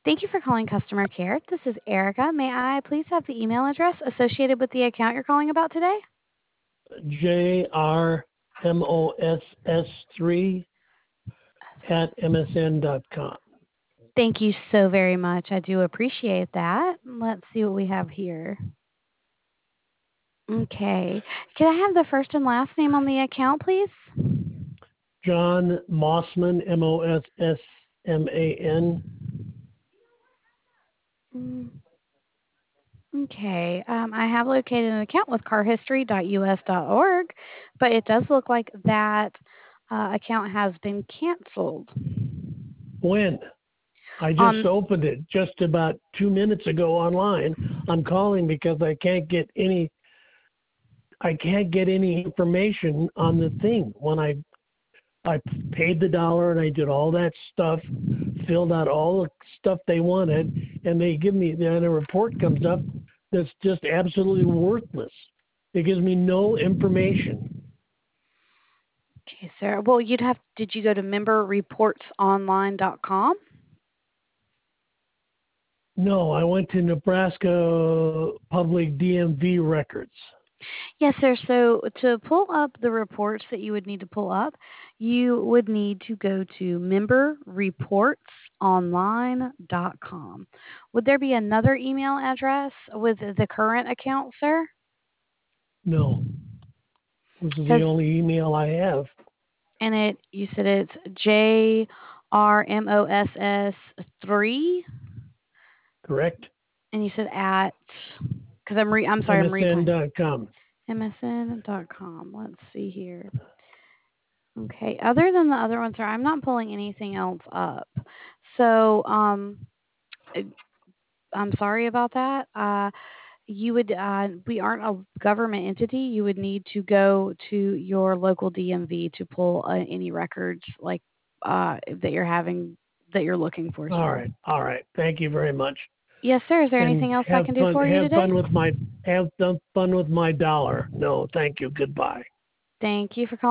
Thank you for calling customer care. This is Erica. May I please have the email address associated with the account you're calling about today? JRMOSS3 at MSN.com. Thank you so very much. I do appreciate that. Let's see what we have here. Okay. Can I have the first and last name on the account, please? John Mossman, Mossman. Mm, Okay. I have located an account with carhistory.us.org, but it does look like that account has been canceled. When? I just On opened it just about 2 minutes ago online. I'm calling because I can't get any information on the thing. When I paid the dollar and I did all that stuff, filled out all the stuff they wanted, and they give me, then a report comes up that's just absolutely worthless. It gives me no information. Okay, Sarah. Well, did you go to memberreportsonline.com? No, I went to Nebraska Public DMV records. Yes, sir. So to pull up the reports that you would need to pull up, you would need to go to memberreportsonline.com. Would there be another email address with the current account, sir? No, this is the Because only email I have. and you said it's JRMOSS3, Correct? and you said at because I'm replaying MSN.com. MSN.com. Let's see here. Okay. Other than the other ones, sir, I'm not pulling anything else up. So, uh, I'm sorry about that. We aren't a government entity. You would need to go to your local DMV to pull any records like that you're looking for, All sir. right. All right. Thank you very much. Yes, sir. Is there And anything else I can do for you have today? fun with my dollar. No, thank you. Goodbye. Thank you for calling.